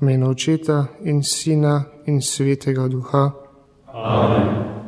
V imenu Očeta in Sina in Svetega Duha. Amen.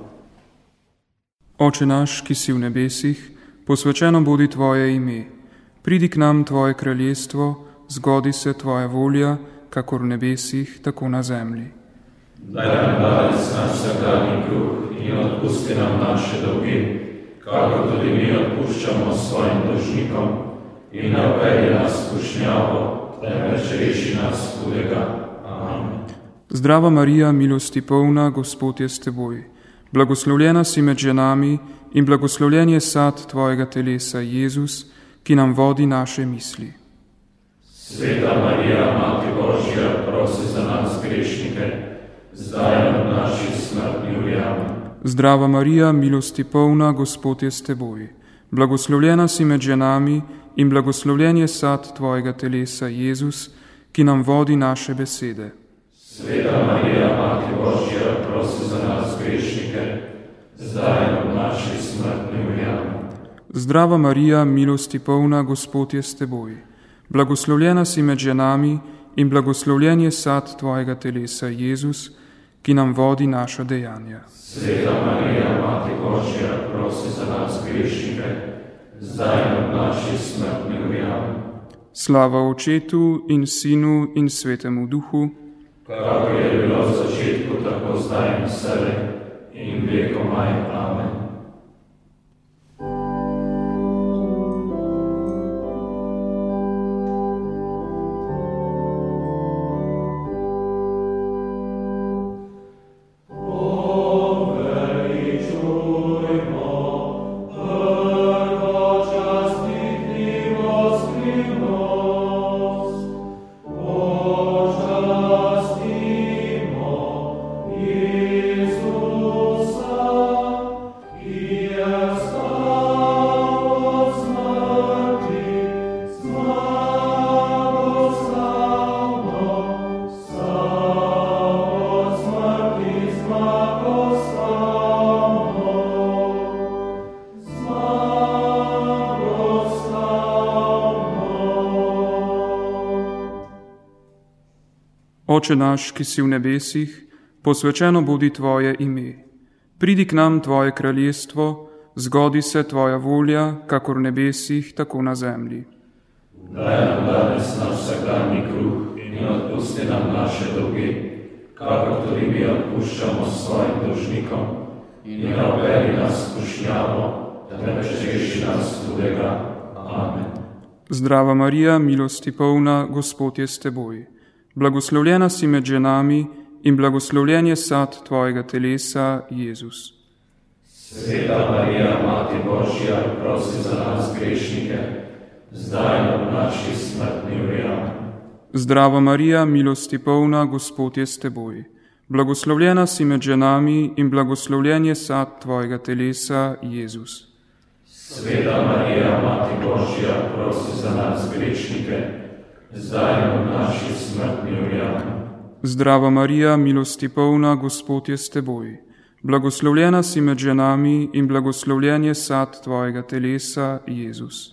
Oče naš, ki si v nebesih, posvečeno bodi tvoje ime. Pridi k nam tvoje kraljestvo, zgodi se tvoja volja, kakor v nebesih, tako na zemlji. Daj nam danes naš vsakdanji kruh in odpusti nam naše dolge, kakor tudi mi odpuščamo svojim dolžnikom, in ne uvedi nas v skušnjavo, temveč reši nas hudega. Amen. Zdrava Marija, milosti polna, Gospod je s teboj. Blagoslovljena si med ženami in blagoslovljen je sad tvojega telesa, Jezus, ki nam vodi naše misli. Sveta Marija, Mati Božja, prosi za nas grešnike, zdaj in v naši smrtni uri. Amen. Zdrava Marija, milosti polna, Gospod je s teboj. Blagoslovljena si med ženami in blagoslovljen je sad tvojega telesa, Jezus, ki nam vodi naše besede. Sveta Marija, Mati Božja, prosi za nas grešnike, zdaj in v naši smrtni uri. Amen. Zdrava Marija, milosti polna, Gospod je s teboj. Blagoslovljena si med ženami in blagoslovljen je sad tvojega telesa, Jezus, ki nam vodi naša dejanja. Sveta Marija, Mati Božja, prosi za nas grešnike, zdaj in v naši smrtni uri. Amen. Slava Očetu in Sinu in Svetemu Duhu, kakor je bilo v začetku, tako zdaj in vselej in vekomaj. Amen. Oče naš, ki si v nebesih, posvečeno bodi tvoje ime. Pridi k nam tvoje kraljestvo, zgodi se tvoja volja, kakor v nebesih, tako na zemlji. Daj nam danes naš vsakdanji kruh in odpusti nam naše dolge, kakor tudi mi odpuščamo svojim dolžnikom, in ne uvedi nas v skušnjavo, temveč reši nas hudega. Amen. Zdrava Marija, milosti polna, Gospod je s teboj. Blagoslovljena si med ženami in blagoslovljen je sad tvojega telesa, Jezus. Sveta Marija, Mati Božja, prosi za nas grešnike, zdaj in v naši smrtni uri. Amen. Zdrava Marija, milosti polna, Gospod je s teboj. Blagoslovljena si med ženami in blagoslovljen je sad tvojega telesa, Jezus. Sveta Marija, Mati Božja, prosi za nas grešnike, zdaj in v naši smrtni uri. Amen. Zdrava Marija, milosti polna, Gospod je s teboj. Blagoslovljena si med ženami in blagoslovljen je sad tvojega telesa, Jezus.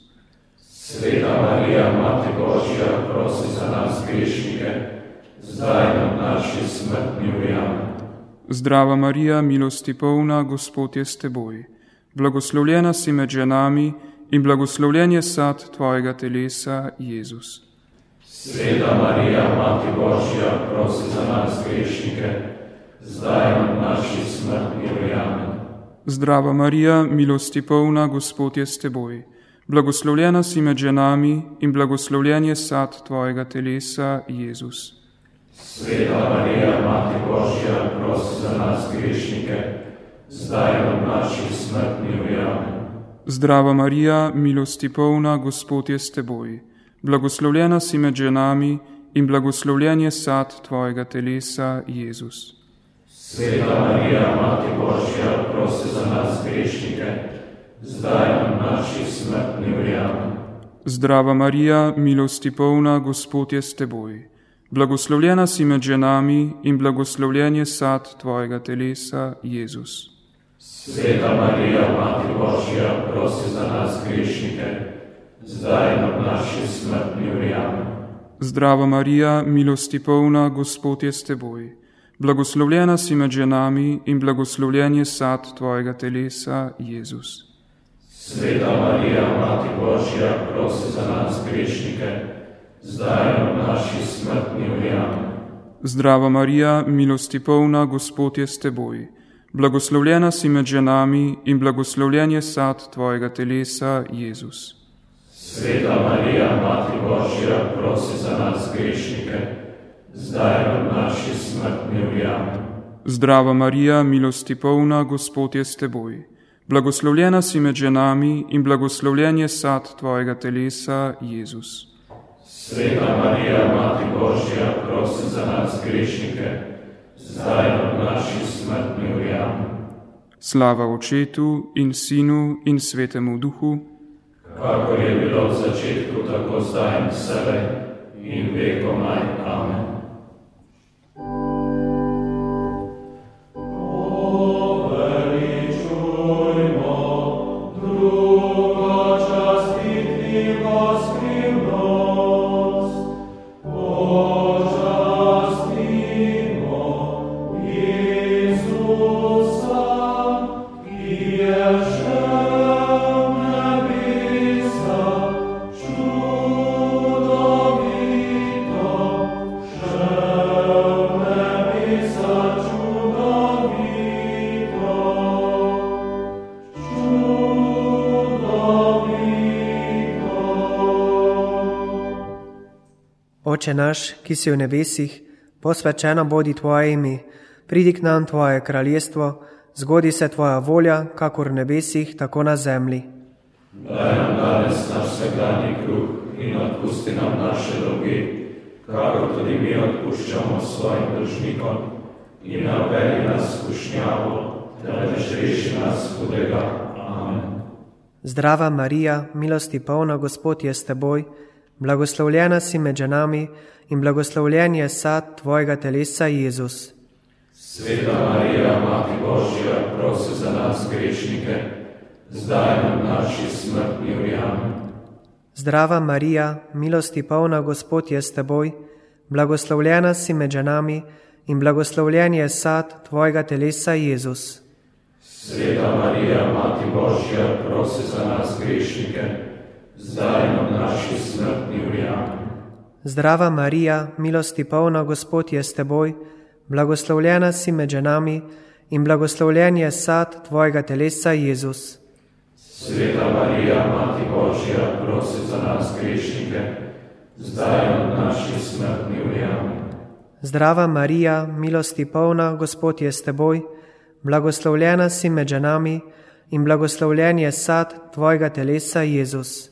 Sveta Marija, Mati Božja, prosi za nas grešnike, zdaj in v naši smrtni uri. Amen. Zdrava Marija, milosti polna, Gospod je s teboj. Blagoslovljena si med ženami in blagoslovljen je sad tvojega telesa, Jezus. Sveta Marija, Mati Božja, prosi za nas grešnike, zdaj in v naši smrtni uri. Amen. Zdrava Marija, milosti polna, Gospod je s teboj. Blagoslovljena si med ženami in blagoslovljen je sad tvojega telesa, Jezus. Sveta Marija, Mati Božja, prosi za nas grešnike, zdaj in v naši smrtni uri. Amen. Zdrava Marija, milosti polna, Gospod je s teboj. Blagoslovljena si med ženami in blagoslovljen je sad tvojega telesa, Jezus. Sveta Marija, Mati Božja, prosi za nas grešnike, zdaj in v naši smrtni uri. Amen. Zdrava Marija, milosti polna, Gospod je s teboj. Blagoslovljena si med ženami in blagoslovljen je sad tvojega telesa, Jezus. Sveta Marija, Mati Božja, prosi za nas grešnike, zdaj in v naši smrtni uri. Amen. Zdrava Marija, milosti polna, Gospod je s teboj. Blagoslovljena si med ženami in blagoslovljen je sad tvojega telesa, Jezus. Sveta Marija, Mati Božja, prosi za nas grešnike, zdaj in v naši smrtni uri. Amen. Zdrava Marija, milosti polna, Gospod je s teboj. Blagoslovljena si med ženami in blagoslovljen je sad tvojega telesa, Jezus. Sveta Marija, Mati Božja, prosi za nas grešnike, zdaj in v naši smrtni uri. Amen. Zdrava Marija, milosti polna, Gospod je s teboj. Blagoslovljena si med ženami in blagoslovljen je sad tvojega telesa, Jezus. Sveta Marija, Mati Božja, prosi za nas grešnike, zdaj in v naši smrtni uri. Amen. Slava Očetu in Sinu in Svetemu Duhu, kakor je bilo v začetku, tako zdaj in vselej in vekomaj. Amen. Oče naš, ki si v nebesih, posvečeno bodi tvoje ime, pridi k nam tvoje kraljestvo, zgodi se tvoja volja, kakor v nebesih, tako na zemlji. Daj nam danes naš vsakdanji kruh in odpusti nam naše dolge, kakor tudi mi odpuščamo svojim dolžnikom, in ne uvedi nas v skušnjavo, temveč reši nas hudega. Amen. Zdrava Marija, milosti polna, Gospod je s teboj, blagoslovljena si med ženami in blagoslovljen je sad tvojega telesa, Jezus. Sveta Marija, Mati Božja, prosi za nas grešnike, zdaj in v naši smrtni uri. Amen. Zdrava Marija, milosti polna, Gospod je s teboj, blagoslovljena si med ženami in blagoslovljen je sad tvojega telesa, Jezus. Sveta Marija, Mati Božja, prosi za nas grešnike, zdaj in v naši smrtni uri. Amen. Zdrava Marija, milosti polna, Gospod je s teboj, blagoslovljena si med ženami in blagoslovljen je sad tvojega telesa, Jezus. Sveta Marija, Mati Božja, prosi za nas grešnike, zdaj in v naši smrtni uri. Amen. Zdrava Marija, milosti polna, Gospod je s teboj, blagoslovljena si med ženami in blagoslovljen je sad tvojega telesa, Jezus.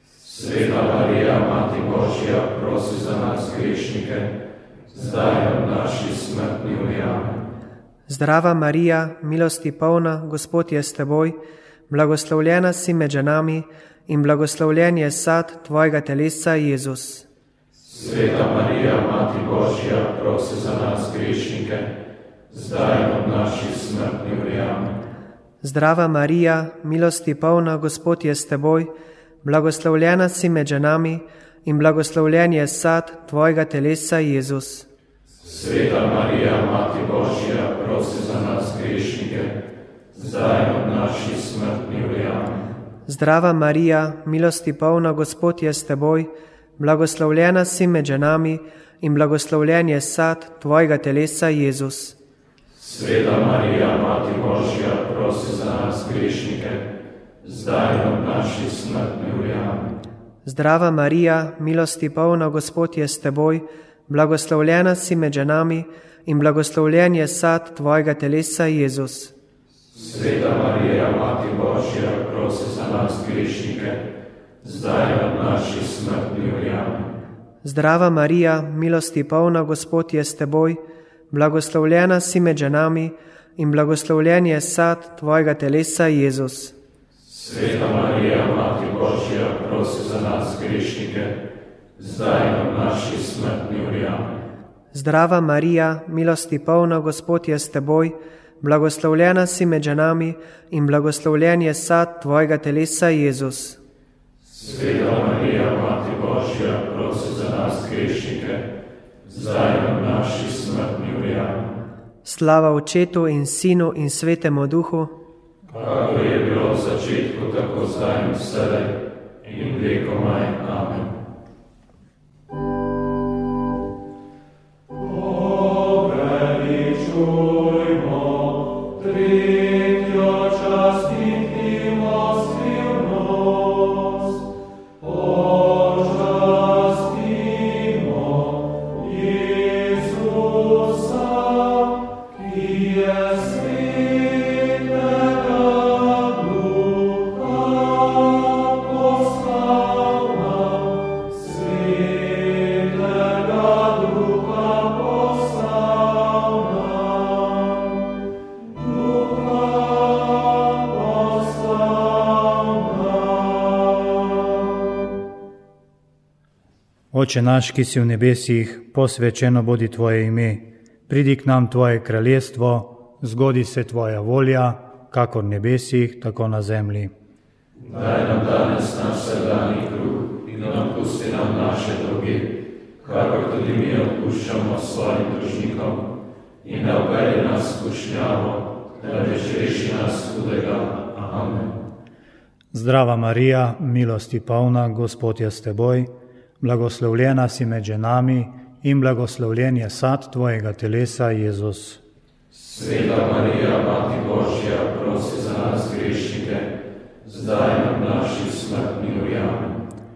Sveta Marija, Mati Božja, prosi za nas grešnike, zdaj in v naši smrtni uri. Amen. Zdrava Marija, milosti polna, Gospod je s teboj, blagoslovljena si med ženami in blagoslovljen je sad tvojega telesa, Jezus. Sveta Marija, Mati Božja, prosi za nas grešnike, zdaj in v naši smrtni uri. Amen. Zdrava Marija, milosti polna, Gospod je s teboj, blagoslovljena si med ženami in blagoslovljen je sad tvojega telesa, Jezus. Sveta Marija, Mati Božja, prosi za nas grešnike, zdaj in v naši smrtni uri. Amen. Zdrava Marija, milosti polna, Gospod je s teboj, blagoslovljena si med ženami in blagoslovljen je sad tvojega telesa, Jezus. Sveta Marija, Mati Božja, prosi za nas grešnike, zdaj in v naši smrtni uri. Amen. Zdrava Marija, milosti polna, Gospod je s teboj, blagoslovljena si med ženami in blagoslovljen je sad tvojega telesa, Jezus. Sveta Marija, Mati Božja, prosi za nas grešnike, zdaj in v naši smrtni uri. Amen. Zdrava Marija, milosti polna, Gospod je s teboj, blagoslovljena si med ženami in blagoslovljen je sad tvojega telesa, Jezus. Sveta Marija, Mati Božja, prosi za nas grešnike, zdaj in v naši smrtni uri. Amen. Zdrava Marija, milosti polna, Gospod je s teboj, blagoslovljena si med ženami in blagoslovljen je sad tvojega telesa, Jezus. Sveta Marija, Mati Božja, Božja, prosi za nas grešnike, zdaj in v naši smrtni uri. Amen. Slava Očetu in Sinu in Svetemu Duhu, kakor je bilo v začetku, tako zdaj in vselej in vekomaj. Amen. Oče naš, ki si v nebesih, posvečeno bodi tvoje ime. Pridi k nam tvoje kraljestvo, zgodi se tvoja volja, kakor v nebesih, tako na zemlji. Daj nam danes naš vsakdanji kruh in odpusti nam naše dolge, kakor tudi mi odpuščamo svojim dolžnikom. In ne uvedi nas v skušnjavo, temveč reši nas hudega. Amen. Zdrava Marija, milosti polna, Gospod je s teboj, blagoslovljena si med ženami in blagoslovljen je sad tvojega telesa, Jezus. Sveta Marija, Mati Božja, prosi za nas grešnike, zdaj in v naši smrtni uri. Amen.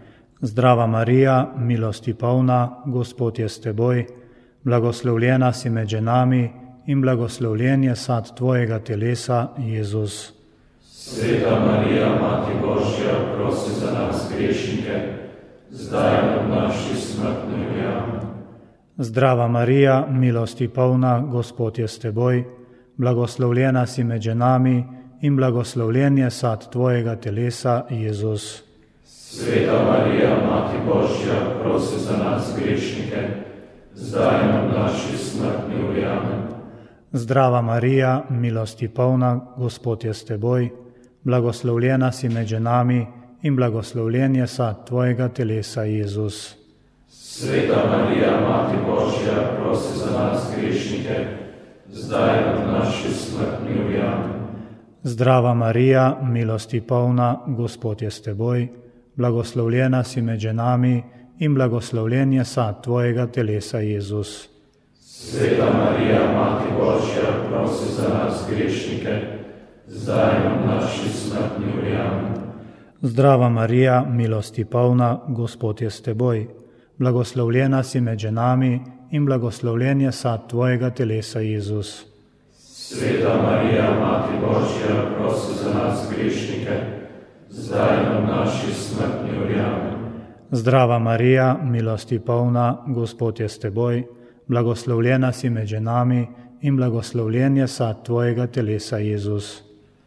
Zdrava Marija, milosti polna, Gospod je s teboj, blagoslovljena si med ženami in blagoslovljen je sad tvojega telesa, Jezus. Sveta Marija, Mati Božja, prosi za nas grešnike, zdaj in v naši smrtni uri. Amen. Zdrava Marija, milosti polna, Gospod je s teboj, blagoslovljena si med ženami in blagoslovljen je sad tvojega telesa, Jezus. Sveta Marija, Mati Božja, prosi za nas grešnike, zdaj in v naši smrtni uri. Amen. Zdrava Marija, milosti polna, Gospod je s teboj, blagoslovljena si med ženami in blagoslovljen je sad tvojega telesa, Jezus. Sveta Marija, Mati Božja, prosi za nas grešnike, zdaj in v naši smrtni uri. Amen. Zdrava Marija, milosti polna, Gospod je s teboj, blagoslovljena si med ženami in blagoslovljen je sad tvojega telesa, Jezus. Sveta Marija, Mati Božja, prosi za nas grešnike, zdaj in v naši smrtni uri. Amen. Zdrava Marija, milosti polna, Gospod je s teboj, blagoslovljena si med ženami in blagoslovljen je sad tvojega telesa, Jezus. Sveta Marija, Mati Božja, prosi za nas grešnike, zdaj in v naši smrtni uri. Amen. Zdrava Marija, milosti polna, Gospod je s teboj, blagoslovljena si med ženami in blagoslovljen je sad tvojega telesa, Jezus.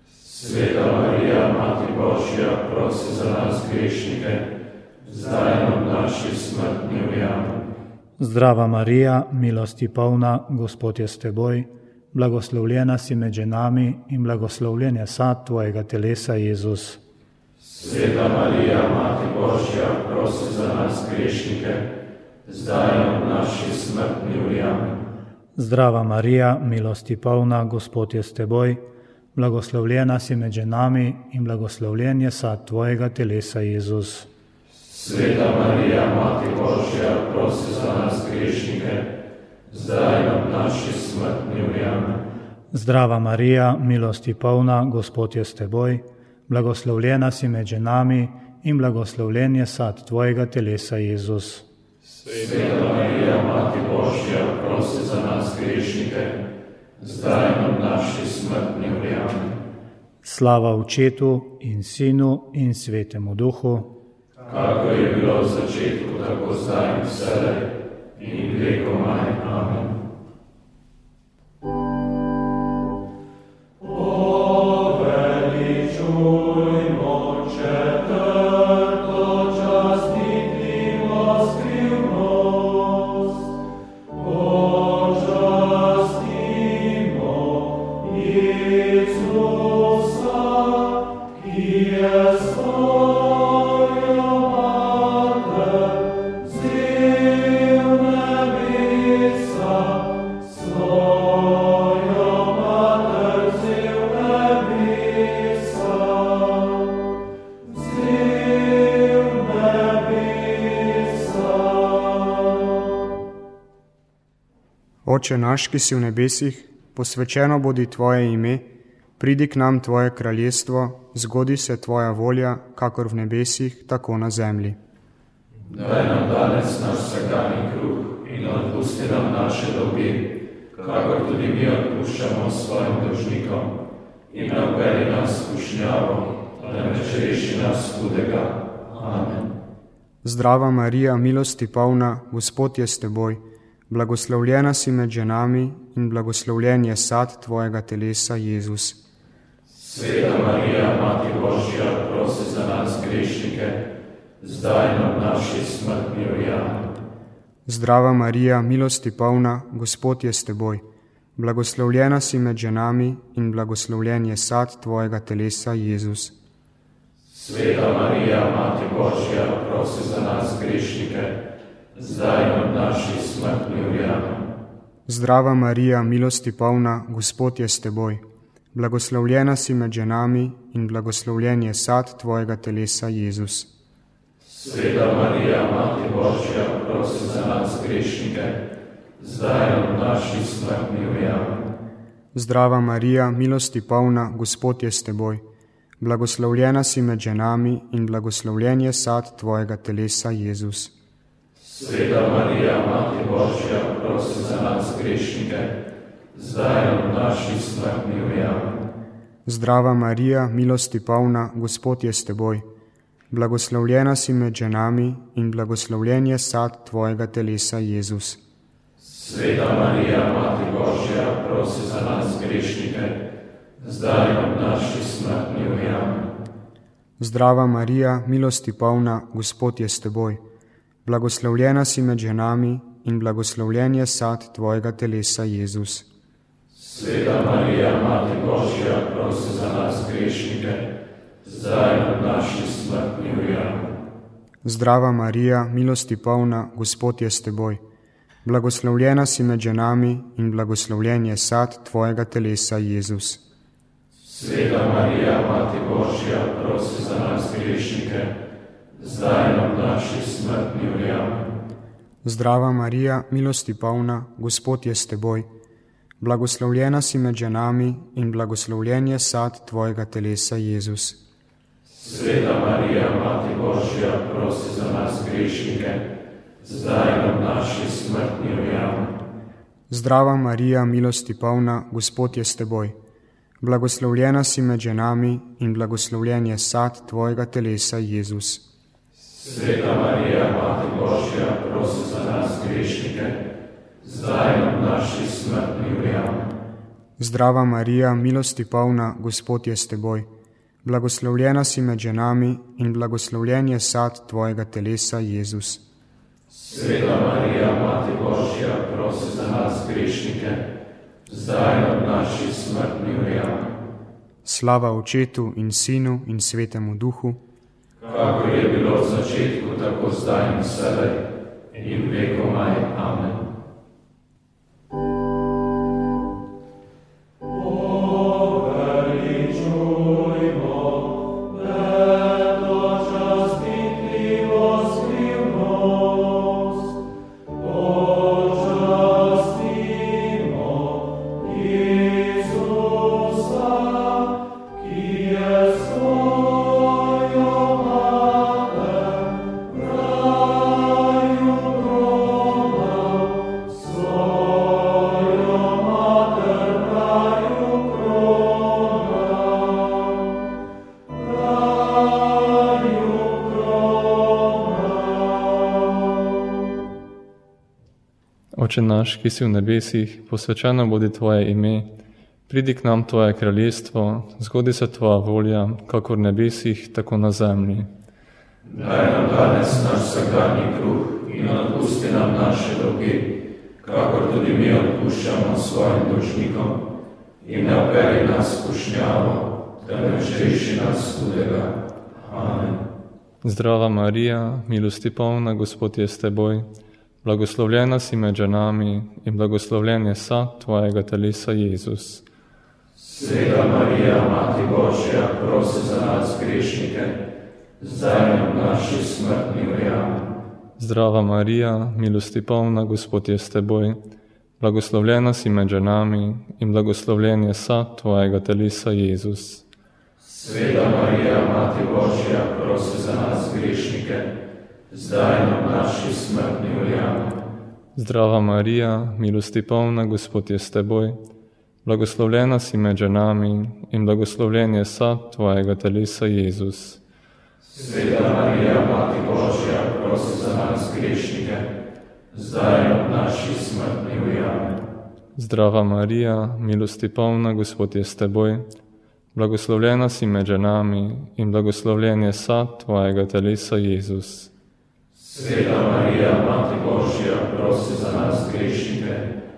Sveta Marija, Mati Božja, prosi za nas grešnike, zdaj in v naši smrtni uri. Amen. Zdrava Marija, milosti polna, Gospod je s teboj, blagoslovljena si med ženami in blagoslovljen je sad tvojega telesa, Jezus. Sveta Marija, Mati Božja, prosi za nas grešnike, zdaj in v naši smrtni uri. Amen. Zdrava Marija, milosti polna, Gospod je s teboj, blagoslovljena si med ženami in blagoslovljen je sad tvojega telesa, Jezus. Sveta Marija, Mati Božja, prosi za nas grešnike, zdaj in v naši smrtni uri. Amen. Zdrava Marija, milosti polna, Gospod je s teboj, blagoslovljena si med ženami in blagoslovljen je sad tvojega telesa, Jezus. Sveta Marija, Mati Božja, prosi za nas grešnike, zdaj in v naši smrtni uri. Amen. Slava Očetu in Sinu in Svetemu Duhu, kakor je bilo v začetku, tako zdaj in vselej in vekomaj. Amen. Yes, Lord, your mother. Oče naš, ki si v nebesih, posvečeno bodi tvoje ime, pridi k nam tvoje kraljestvo, zgodi se tvoja volja, kakor v nebesih, tako na zemlji. Daj nam danes naš vsakdanji kruh in odpusti nam naše dolge, kakor tudi mi odpuščamo svojim dolžnikom. In ne vpelji nas v skušnjavo, temveč reši nas hudega. Amen. Zdrava Marija, milosti polna, Gospod je s teboj, blagoslovljena si med ženami in blagoslovljen je sad tvojega telesa, Jezus. Sveta Marija, Mati Božja, prosi za nas grešnike, zdaj in ob naši smrtni uri. Amen. Zdrava Marija, milosti polna, Gospod je s teboj, blagoslovljena si med ženami in blagoslovljen je sad tvojega telesa, Jezus. Sveta Marija, Mati Božja, prosi za nas grešnike, zdaj in ob naši smrtni uri. Amen. Zdrava Marija, milosti polna, Gospod je s teboj, blagoslovljena si med ženami in blagoslovljen je sad tvojega telesa, Jezus. Sveta Marija, Mati Božja, prosi za nas grešnike, zdaj in ob naši smrtni uri. Amen. Zdrava Marija, milosti polna, Gospod je s teboj, blagoslovljena si med ženami in blagoslovljen je sad tvojega telesa, Jezus. Sveta Marija, Mati Božja, prosi za nas grešnike, zdaj in ob naši smrtni uri. Amen. Zdrava Marija, milosti polna, Gospod je s teboj, blagoslovljena si med ženami in blagoslovljen je sad tvojega telesa, Jezus. Sveta Marija, Mati Božja, prosi za nas grešnike, zdaj in ob naši smrtni uri. Amen. Zdrava Marija, milosti polna, Gospod je s teboj, blagoslovljena si med ženami in blagoslovljen je sad tvojega telesa, Jezus. Sveta Marija, Mati Božja, prosi za nas grešnike, zdaj in ob naši smrtni uri. Amen. Zdrava Marija, milosti polna, Gospod je s teboj, blagoslovljena si med ženami in blagoslovljen je sad tvojega telesa, Jezus. Sveta Marija, Mati Božja, prosi za nas grešnike, zdaj in ob naši smrtni uri. Amen. Zdrava Marija, milosti polna, Gospod je s teboj, blagoslovljena si med ženami in blagoslovljen je sad tvojega telesa, Jezus. Sveta Marija, Mati Božja, prosi za nas grešnike, zdaj in ob naši smrtni uri. Amen. Zdrava Marija, milosti polna, Gospod je s teboj, blagoslovljena si med ženami in blagoslovljen je sad tvojega telesa, Jezus. Sveta Marija, Mati Božja, prosi za nas grešnike, zdaj in ob naši smrtni uri. Amen. Zdrava Marija, milosti polna, Gospod je s teboj, blagoslovljena si med ženami in blagoslovljen je sad tvojega telesa, Jezus. Sveta Marija, Mati Božja, prosi za nas grešnike, zdaj in ob naši smrtni uri. Amen. Slava Očetu in Sinu in Svetemu Duhu, kakor je bilo v začetku, tako zdaj in vselej in vekomaj. Amen. Oče naš, ki si v nebesih, posvečeno bodi tvoje ime, pridi k nam tvoje kraljestvo, zgodi se tvoja volja, kakor v nebesih, tako na zemlji. Daj nam danes naš vsakdanji kruh in odpusti nam naše dolge, kakor tudi mi odpuščamo svojim dolžnikom, in ne vpelji nas v skušnjavo, temveč reši nas hudega. Amen. Zdrava Marija, milosti polna, Gospod je s teboj, blagoslovljena si med ženami in blagoslovljen je sad tvojega telesa, Jezus. Sveta Marija, Mati Božja, prosi za nas grešnike, zdaj in ob naši smrtni uri. Amen. Zdrava Marija, milosti polna, Gospod je s teboj, blagoslovljena si med ženami in blagoslovljen je sad tvojega telesa, Jezus. Sveta Marija, Mati Božja, prosi za nas grešnike, zdaj in ob naši smrtni uri. Amen. Zdrava Marija, milosti polna, Gospod je s teboj, blagoslovljena si med ženami in blagoslovljen je sad tvojega telesa, Jezus. Sveta Marija, Mati Božja, prosi za nas grešnike, zdaj in ob naši smrtni uri. Amen. Zdrava Marija, milosti polna, Gospod je s teboj, blagoslovljena si med ženami in blagoslovljen je sad tvojega telesa, Jezus. Sveta Marija, Mati Božja, prosi za nas grešnike,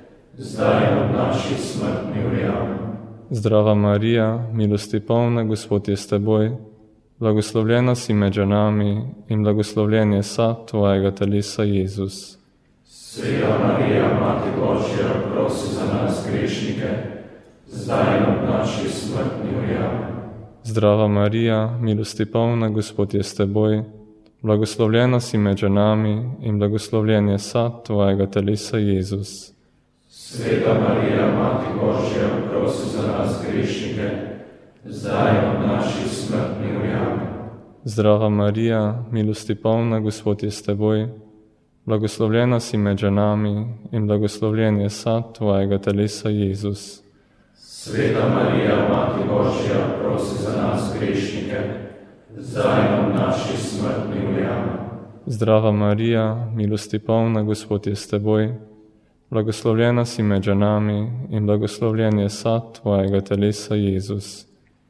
zdaj in ob naši smrtni uri. Amen. Zdrava Marija, milosti polna, Gospod je s teboj, blagoslovljena si med ženami in blagoslovljen je sad tvojega telesa, Jezus. Sveta Marija, Mati Božja, prosi za nas grešnike, zdaj in ob naši smrtni uri. Amen. Zdrava Marija, milosti polna, Gospod je s teboj, blagoslovljena si med ženami in blagoslovljen je sad tvojega telesa, Jezus. Sveta Marija, Mati Božja, prosi za nas grešnike, zdaj in ob naši smrtni uri. Amen. Zdrava Marija, milosti polna, Gospod je s teboj, blagoslovljena si med ženami in blagoslovljen je sad tvojega telesa, Jezus. Sveta Marija, Mati Božja, prosi za nas grešnike, zdaj in ob naši smrtni uri. Amen. Zdrava Marija, milosti polna, Gospod je s teboj, blagoslovljena si med ženami in blagoslovljen je sad tvojega telesa, Jezus.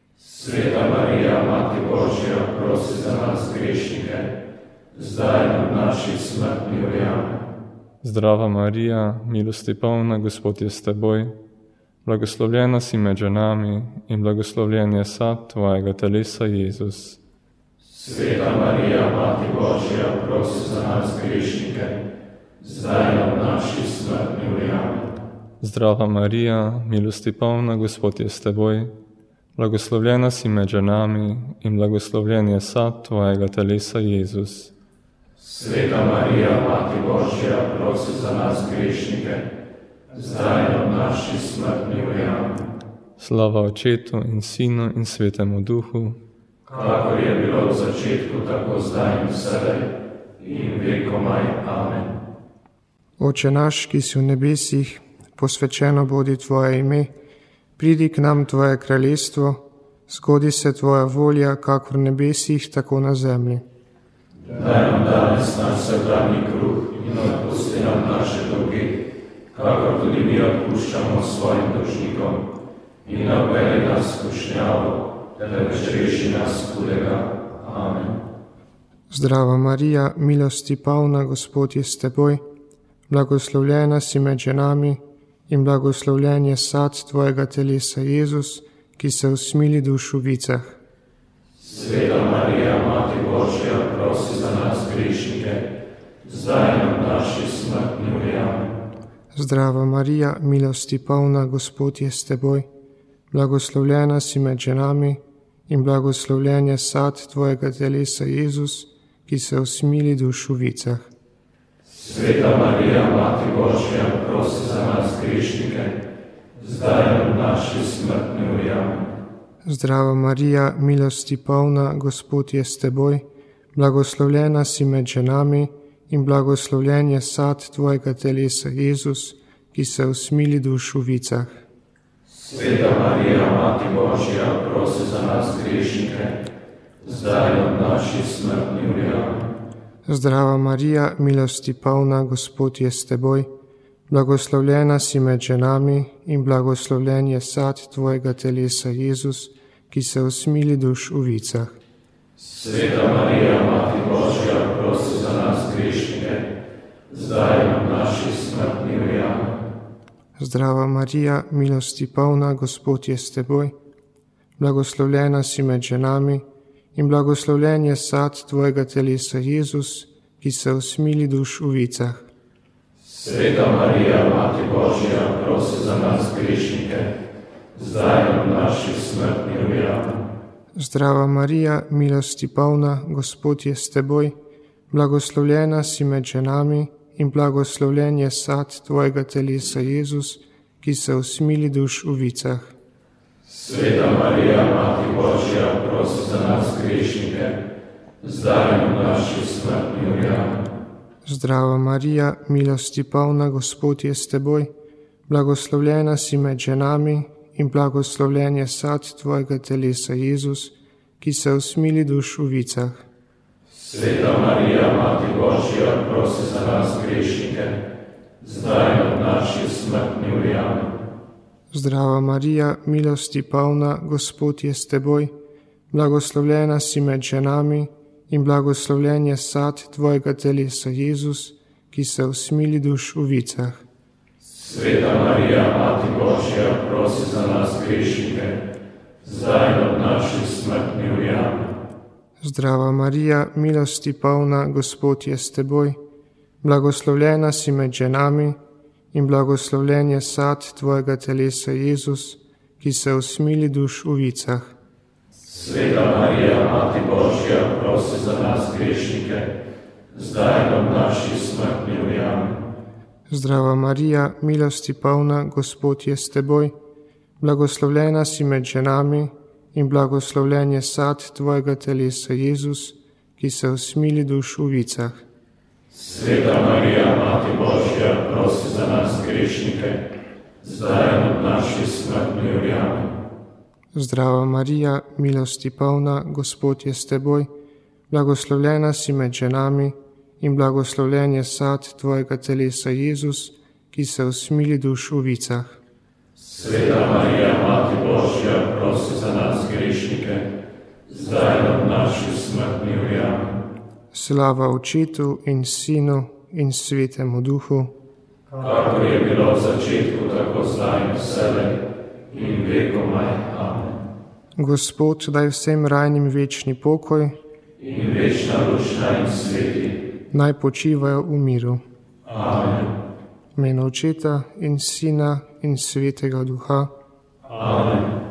Sveta Marija, Mati Božja, prosi za nas grešnike, zdaj in ob naši smrtni uri. Amen. Zdrava Marija, milosti polna, Gospod je s teboj, blagoslovljena si med ženami in blagoslovljen je sad tvojega telesa, Jezus. Sveta Marija, Mati Božja, prosi za nas grešnike, zdaj in ob naši smrtni uri. Amen. Zdrava Marija, milosti polna, Gospod je s teboj, blagoslovljena si med ženami in blagoslovljen je sad tvojega telesa, Jezus. Sveta Marija, Mati Božja, prosi za nas grešnike, zdaj in ob naši smrtni uri. Amen. Slava Očetu in Sinu in Svetemu Duhu, kakor je bilo v začetku, tako zdaj in vselej in vekomaj. Amen. Oče naš, ki si v nebesih, posvečeno bodi tvoje ime, pridi k nam tvoje kraljestvo, zgodi se tvoja volja, kakor v nebesih, tako na zemlji. Daj nam danes naš vsakdanji kruh in odpusti nam naše dolge, kakor tudi mi odpuščamo svojim dolžnikom, in ne vpelji nas v skušnjavo, temveč reši nas hudega. Amen. Zdrava Marija, milosti polna, Gospod je s teboj, blagoslovljena si med ženami in blagoslovljen je sad tvojega telesa, Jezus, ki se usmili duš v vicah. Sveta Marija, Mati Božja, prosi za nas grešnike, zdaj in ob naši smrtni uri. Amen. Zdrava Marija, milosti polna, Gospod je s teboj, blagoslovljena si med ženami in blagoslovljen je sad tvojega telesa, Jezus, ki se usmili duš v vicah. Sveta Marija, Mati Božja, prosi za nas grešnike, zdaj in ob naši smrtni uri. Amen. Zdrava Marija, milosti polna, Gospod je s teboj, blagoslovljena si med ženami in blagoslovljen je sad tvojega telesa, Jezus, ki se usmili duš v vicah. Sveta Marija, Mati Božja, prosi za nas grešnike, zdaj in ob naši smrtni uri. Amen. Zdrava Marija, milosti polna, Gospod je s teboj, blagoslovljena si med ženami in blagoslovljen je sad tvojega telesa, Jezus, ki se usmili duš v vicah. Sveta Marija, Mati Božja, prosi za nas grešnike, zdaj in ob naši smrtni uri. Amen. Zdrava Marija, milosti polna, Gospod je s teboj, blagoslovljena si med ženami in blagoslovljen je sad tvojega telesa, Jezus, ki se usmili duš v vicah. Sveta Marija, Mati Božja, prosi za nas grešnike, zdaj in ob naši smrtni uri. Amen. Zdrava Marija, milosti polna, Gospod je s teboj, blagoslovljena si med ženami in blagoslovljen je sad tvojega telesa, Jezus, ki se usmili duš v vicah. Sveta Marija, Mati Božja, prosi za nas grešnike, zdaj in v naši smrtni uri. Amen. Zdrava Marija, milosti polna, Gospod je s teboj, blagoslovljena si med ženami in blagoslovljen je sad tvojega telesa, Jezus, ki se usmili duš v vicah. Sveta Marija, Mati Božja, prosi za nas grešnike, zdaj in v naši smrtni uri. Amen. Zdrava Marija, milosti polna, Gospod je s teboj, blagoslovljena si med ženami in blagoslovljen je sad tvojega telesa, Jezus, ki se usmili duš v vicah. Sveta Marija, Mati Božja, prosi za nas grešnike, zdaj in v naši smrtni uri. Amen. Zdrava Marija, milosti polna, Gospod je s teboj, blagoslovljena si med ženami in blagoslovljen je sad tvojega telesa, Jezus, ki se usmili duš v vicah. Sveta Marija, Mati Božja, prosi za nas grešnike, zdaj in v naši smrtni uri. Amen. Zdrava Marija, milosti polna, Gospod je s teboj, blagoslovljena si med ženami in blagoslovljen je sad tvojega telesa, Jezus, ki se usmili duš v vicah. Sveta Marija, Mati Božja, prosi za nas grešnike, zdaj in v naši smrtni uri. Amen. Zdrava Marija, milosti polna, Gospod je s teboj, blagoslovljena si med ženami in blagoslovljen je sad tvojega telesa, Jezus, ki se usmili duš v vicah. Sveta Marija, Mati Božja, prosi za nas grešnike, zdaj in v naši smrtni uri. Amen. Slava Očetu in Sinu in Svetemu Duhu, kakor je bilo v začetku, tako zdaj in vselej in vekomaj. Amen. Gospod, daj vsem rajnim večni pokoj in večna lučna in sveti, naj počivajo v miru. Amen. V imenu Očeta in Sina in Svetega Duha. Amen.